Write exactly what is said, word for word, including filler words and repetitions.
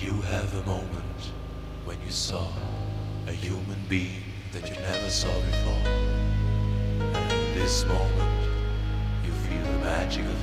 you have a moment when you saw a human being that you never saw before? And in this moment, you feel the magic of